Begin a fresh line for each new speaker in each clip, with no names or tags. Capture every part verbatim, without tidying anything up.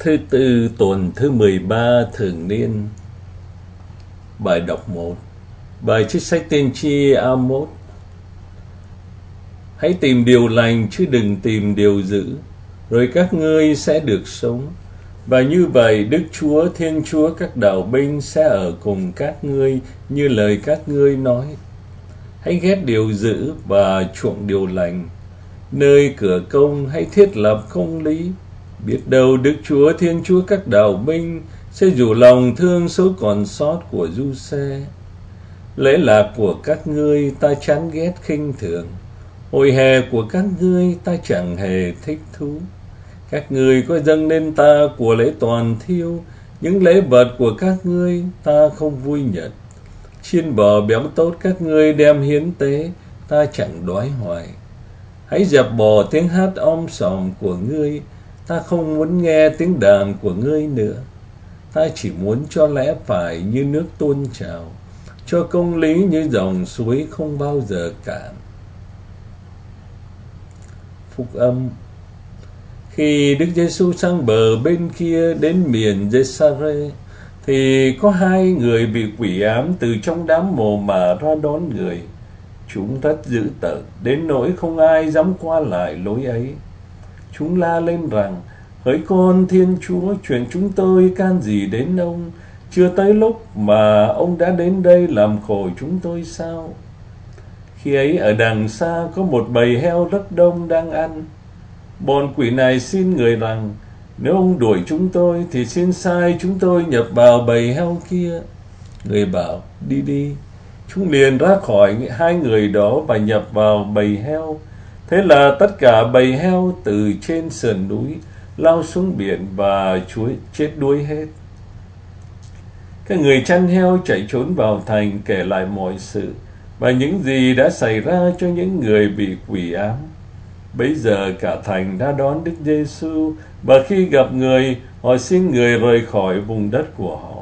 Thứ tư tuần thứ mười ba thường niên. Bài đọc một. Bài trích sách tiên tri Amos. Hãy tìm điều lành chứ đừng tìm điều dữ, rồi các ngươi sẽ được sống. Và như vậy Đức Chúa Thiên Chúa các đạo binh sẽ ở cùng các ngươi như lời các ngươi nói. Hãy ghét điều dữ và chuộng điều lành. Nơi cửa công hãy thiết lập công lý. Biết đâu Đức Chúa Thiên Chúa các đạo binh sẽ rủ lòng thương số còn sót của Du-xe. Lễ lạc của các ngươi ta chán ghét khinh thường. Hội hè của các ngươi ta chẳng hề thích thú. Các ngươi có dâng lên ta của lễ toàn thiêu, những lễ vật của các ngươi ta không vui nhận. Chiên bò béo tốt các ngươi đem hiến tế, ta chẳng đói hoài. Hãy dẹp bỏ tiếng hát om sòm của ngươi, ta không muốn nghe tiếng đàn của ngươi nữa. Ta chỉ muốn cho lẽ phải như nước tuôn trào, cho công lý như dòng suối không bao giờ cạn. Phúc âm. Khi Đức Giêsu sang bờ bên kia đến miền Giê-sa-rê, thì có hai người bị quỷ ám từ trong đám mồ mả ra đón người. Chúng rất dữ tợn, đến nỗi không ai dám qua lại lối ấy. Chúng la lên rằng: Hỡi con Thiên Chúa, chuyện chúng tôi can gì đến ông? Chưa tới lúc mà ông đã đến đây làm khổ chúng tôi sao? Khi ấy ở đằng xa có một bầy heo rất đông đang ăn. Bọn quỷ này xin người rằng: Nếu ông đuổi chúng tôi thì xin sai chúng tôi nhập vào bầy heo kia. Người bảo: Đi đi. Chúng liền ra khỏi hai người đó và nhập vào bầy heo. Thế là tất cả bầy heo từ trên sườn núi lao xuống biển và chuối chết đuối hết. Các người chăn heo chạy trốn vào thành kể lại mọi sự và những gì đã xảy ra cho những người bị quỷ ám. Bấy giờ cả thành đã đón Đức Giêsu, và khi gặp người, họ xin người rời khỏi vùng đất của họ.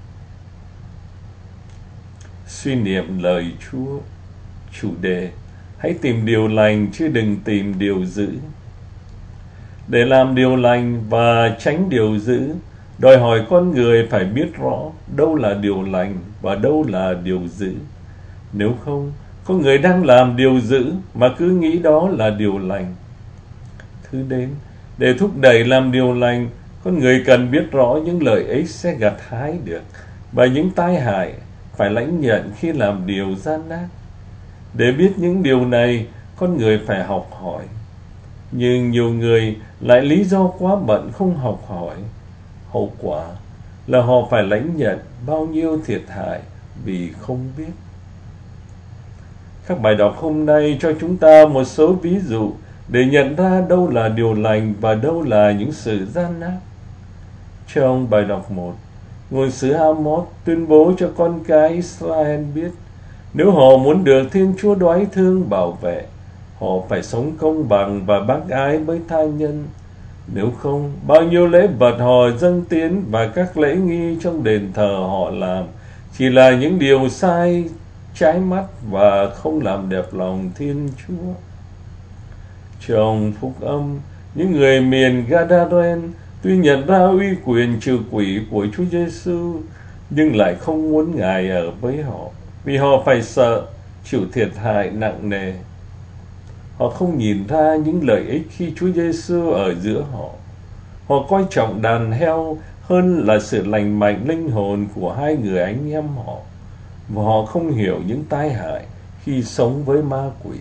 Suy niệm lời Chúa. Chủ đề: Hãy tìm điều lành chứ đừng tìm điều dữ. Để làm điều lành và tránh điều dữ, đòi hỏi con người phải biết rõ đâu là điều lành và đâu là điều dữ. Nếu không, có người đang làm điều dữ mà cứ nghĩ đó là điều lành. Thứ đến, để thúc đẩy làm điều lành, con người cần biết rõ những lợi ích sẽ gặt hái được và những tai hại phải lãnh nhận khi làm điều gian ác. Để biết những điều này, con người phải học hỏi. Nhưng nhiều người lại lý do quá bận không học hỏi. Hậu quả là họ phải lãnh nhận bao nhiêu thiệt hại vì không biết. Các bài đọc hôm nay cho chúng ta một số ví dụ để nhận ra đâu là điều lành và đâu là những sự gian ác. Trong bài đọc một, ngôn sứ Amos tuyên bố cho con cái Israel biết, nếu họ muốn được Thiên Chúa đoái thương bảo vệ, họ phải sống công bằng và bác ái với tha nhân. Nếu không, bao nhiêu lễ vật họ dâng tiến và các lễ nghi trong đền thờ họ làm chỉ là những điều sai, trái mắt và không làm đẹp lòng Thiên Chúa. Trong phúc âm, những người miền Gadaren tuy nhận ra uy quyền trừ quỷ của Chúa Giêsu, nhưng lại không muốn Ngài ở với họ, vì họ phải sợ chịu thiệt hại nặng nề. Họ không nhìn ra những lợi ích khi Chúa Giêsu ở giữa họ. Họ coi trọng đàn heo hơn là sự lành mạnh linh hồn của hai người anh em họ, và họ không hiểu những tai hại khi sống với ma quỷ.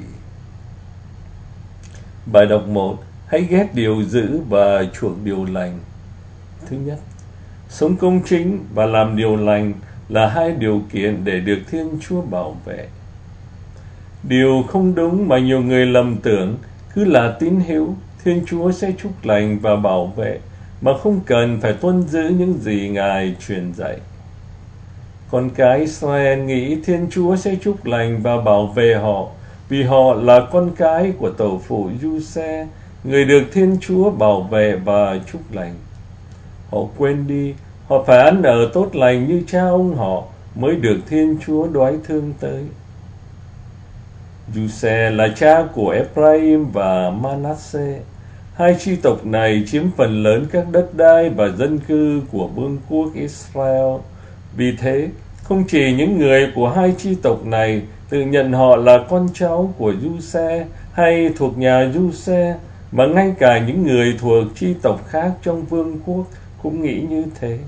Bài đọc một. Hãy ghét điều dữ và chuộng điều lành. Thứ nhất, sống công chính và làm điều lành là hai điều kiện để được Thiên Chúa bảo vệ. Điều không đúng mà nhiều người lầm tưởng cứ là tín hữu, Thiên Chúa sẽ chúc lành và bảo vệ, mà không cần phải tuân giữ những gì Ngài truyền dạy. Con cái Israel nghĩ Thiên Chúa sẽ chúc lành và bảo vệ họ, vì họ là con cái của tổ phụ Du-xe, người được Thiên Chúa bảo vệ và chúc lành. Họ quên đi, họ phải ăn ở tốt lành như cha ông họ mới được Thiên Chúa đoái thương tới. Du-xe là cha của Ephraim và Manasseh. Hai chi tộc này chiếm phần lớn các đất đai và dân cư của vương quốc Israel. Vì thế, không chỉ những người của hai chi tộc này tự nhận họ là con cháu của Giuse hay thuộc nhà Giuse, mà ngay cả những người thuộc chi tộc khác trong vương quốc cũng nghĩ như thế.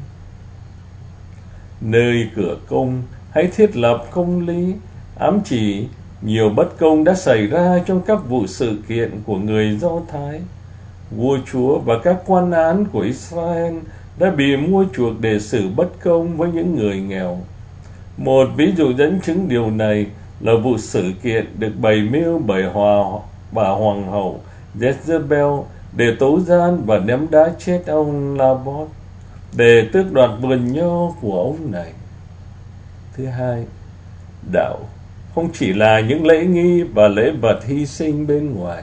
Nơi cửa công hãy thiết lập công lý, ám chỉ nhiều bất công đã xảy ra trong các vụ sự kiện của người Do Thái. Vua chúa và các quan án của Israel đã bị mua chuộc để xử bất công với những người nghèo. Một ví dụ dẫn chứng điều này là vụ sự kiện được bày mưu bởi hòa bà hoàng hậu Jezebel để tố gian và ném đá chết ông Naboth để tước đoạt vườn nho của ông này. Thứ hai, đạo không chỉ là những lễ nghi và lễ vật hy sinh bên ngoài.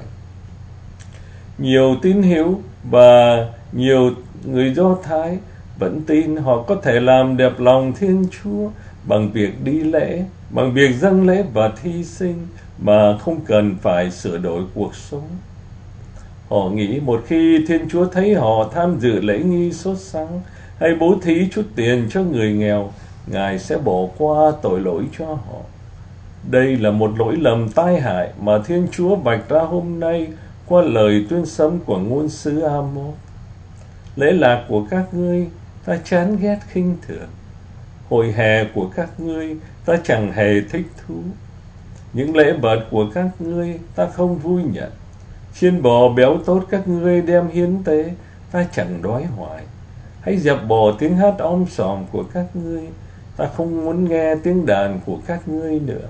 Nhiều tín hữu và nhiều người Do Thái vẫn tin họ có thể làm đẹp lòng Thiên Chúa bằng việc đi lễ, bằng việc dâng lễ vật hy sinh mà không cần phải sửa đổi cuộc sống. Họ nghĩ một khi Thiên Chúa thấy họ tham dự lễ nghi sốt sắng hay bố thí chút tiền cho người nghèo, Ngài sẽ bỏ qua tội lỗi cho họ. Đây là một lỗi lầm tai hại mà Thiên Chúa vạch ra hôm nay qua lời tuyên sấm của ngôn sứ Amos. Lễ lạc của các ngươi ta chán ghét khinh thường, hội hè của các ngươi ta chẳng hề thích thú. Những lễ vật của các ngươi ta không vui nhận. Chiên bò béo tốt các ngươi đem hiến tế ta chẳng đói hoài. Hãy dẹp bỏ tiếng hát om sòm của các ngươi, ta không muốn nghe tiếng đàn của các ngươi nữa.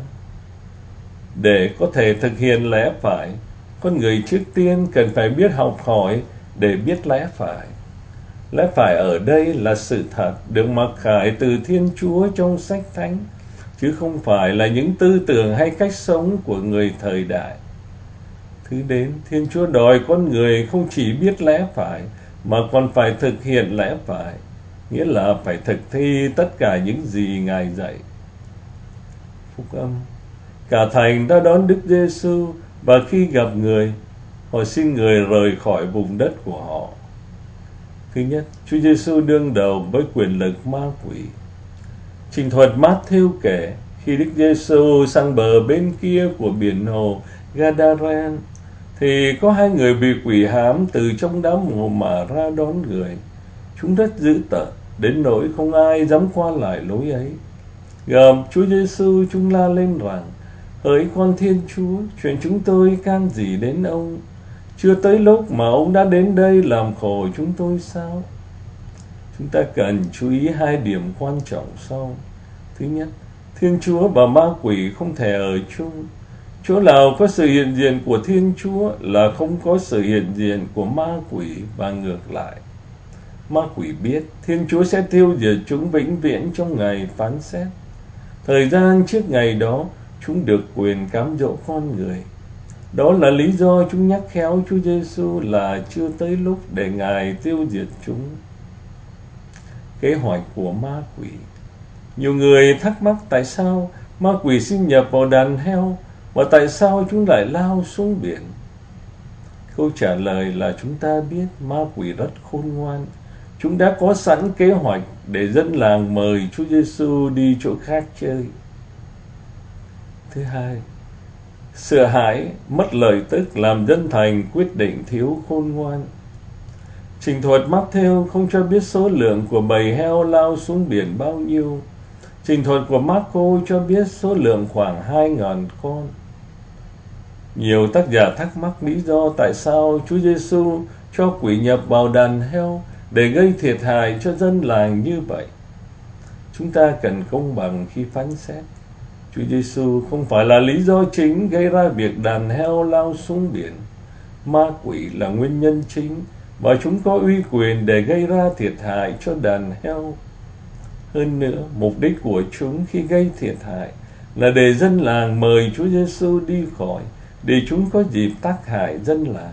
Để có thể thực hiện lẽ phải, con người trước tiên cần phải biết học hỏi để biết lẽ phải. Lẽ phải ở đây là sự thật được mặc khải từ Thiên Chúa trong sách thánh, chứ không phải là những tư tưởng hay cách sống của người thời đại. Thứ đến, Thiên Chúa đòi con người không chỉ biết lẽ phải, mà còn phải thực hiện lẽ phải, nghĩa là phải thực thi tất cả những gì Ngài dạy. Phúc âm. Cả thành đã đón Đức Giêsu, và khi gặp người, họ xin người rời khỏi vùng đất của họ. Thứ nhất, Chúa Giêsu đương đầu với quyền lực ma quỷ. Trình thuật Matthew kể, khi Đức Giêsu sang bờ bên kia của biển hồ Gadaren, thì có hai người bị quỷ hám từ trong đám mồ mả ra đón người. Chúng rất dữ tợn, đến nỗi không ai dám qua lại lối ấy. Gặp Chúa Giêsu, chúng la lên rằng: Hỡi con Thiên Chúa, chuyện chúng tôi can gì đến ông? Chưa tới lúc mà ông đã đến đây làm khổ chúng tôi sao? Chúng ta cần chú ý hai điểm quan trọng sau. Thứ nhất, Thiên Chúa và ma quỷ không thể ở chung. Chỗ nào có sự hiện diện của Thiên Chúa là không có sự hiện diện của ma quỷ, và ngược lại. Ma quỷ biết Thiên Chúa sẽ tiêu diệt chúng vĩnh viễn trong ngày phán xét. Thời gian trước ngày đó, chúng được quyền cám dỗ con người. Đó là lý do chúng nhắc khéo Chúa Giêsu là chưa tới lúc để Ngài tiêu diệt chúng. Kế hoạch của ma quỷ. Nhiều người thắc mắc tại sao ma quỷ xin nhập vào đàn heo, và tại sao chúng lại lao xuống biển. Câu trả lời là chúng ta biết ma quỷ rất khôn ngoan. Chúng đã có sẵn kế hoạch để dân làng mời Chúa Giêsu đi chỗ khác chơi. Thứ hai, sợ hãi, mất lợi tức làm dân thành quyết định thiếu khôn ngoan. Trình thuật Matthew không cho biết số lượng của bầy heo lao xuống biển bao nhiêu. Trình thuật của Marco cho biết số lượng khoảng hai ngàn con. Nhiều tác giả thắc mắc lý do tại sao Chúa Giêsu cho quỷ nhập vào đàn heo để gây thiệt hại cho dân làng như vậy. Chúng ta cần công bằng khi phán xét. Chúa Giêsu không phải là lý do chính gây ra việc đàn heo lao xuống biển. Ma quỷ là nguyên nhân chính, và chúng có uy quyền để gây ra thiệt hại cho đàn heo. Hơn nữa, mục đích của chúng khi gây thiệt hại là để dân làng mời Chúa Giêsu đi khỏi, để chúng có dịp tác hại dân làng.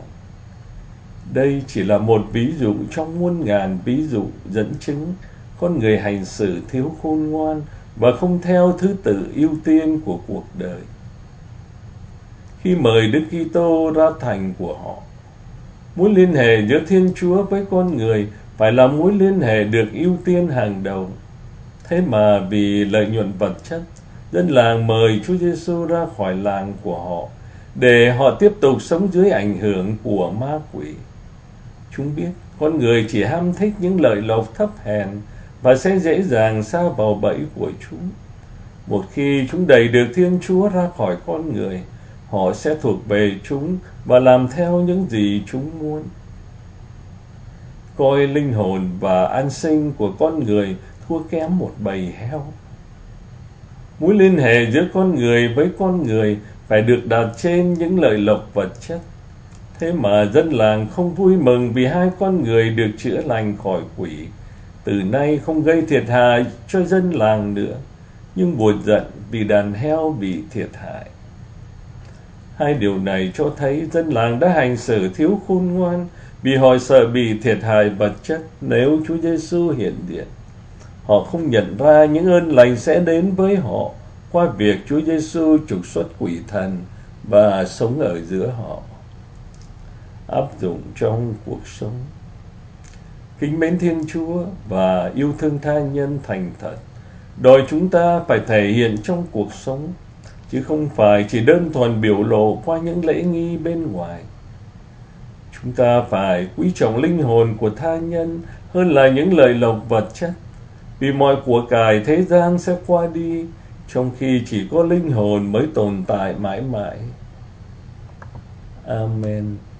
Đây chỉ là một ví dụ trong muôn ngàn ví dụ dẫn chứng con người hành xử thiếu khôn ngoan và không theo thứ tự ưu tiên của cuộc đời. Khi mời Đức Kitô ra thành của họ, Mối liên hệ giữa Thiên Chúa với con người phải là mối liên hệ được ưu tiên hàng đầu. Thế mà vì lợi nhuận vật chất, dân làng mời Chúa Giêsu ra khỏi làng của họ để họ tiếp tục sống dưới ảnh hưởng của ma quỷ. Chúng biết con người chỉ ham thích những lợi lộc thấp hèn và sẽ dễ dàng sa vào bẫy của chúng. Một khi chúng đẩy được Thiên Chúa ra khỏi con người, họ sẽ thuộc về chúng và làm theo những gì chúng muốn. Coi linh hồn và an sinh của con người thua kém một bầy heo. Mối liên hệ giữa con người với con người phải được đặt trên những lợi lộc vật chất. Thế mà dân làng không vui mừng vì hai con người được chữa lành khỏi quỷ. Từ nay không gây thiệt hại cho dân làng nữa, nhưng buồn giận vì đàn heo bị thiệt hại. Hai điều này cho thấy dân làng đã hành xử thiếu khôn ngoan vì họ sợ bị thiệt hại vật chất nếu Chúa Giêsu hiện diện. Họ không nhận ra những ơn lành sẽ đến với họ qua việc Chúa Giêsu trục xuất quỷ thần và sống ở giữa họ. Áp dụng trong cuộc sống. Kính mến Thiên Chúa và yêu thương tha nhân thành thật đòi chúng ta phải thể hiện trong cuộc sống, chứ không phải chỉ đơn thuần biểu lộ qua những lễ nghi bên ngoài. Chúng ta phải quý trọng linh hồn của tha nhân hơn là những lợi lộc vật chất, vì mọi của cải thế gian sẽ qua đi, trong khi chỉ có linh hồn mới tồn tại mãi mãi. Amen.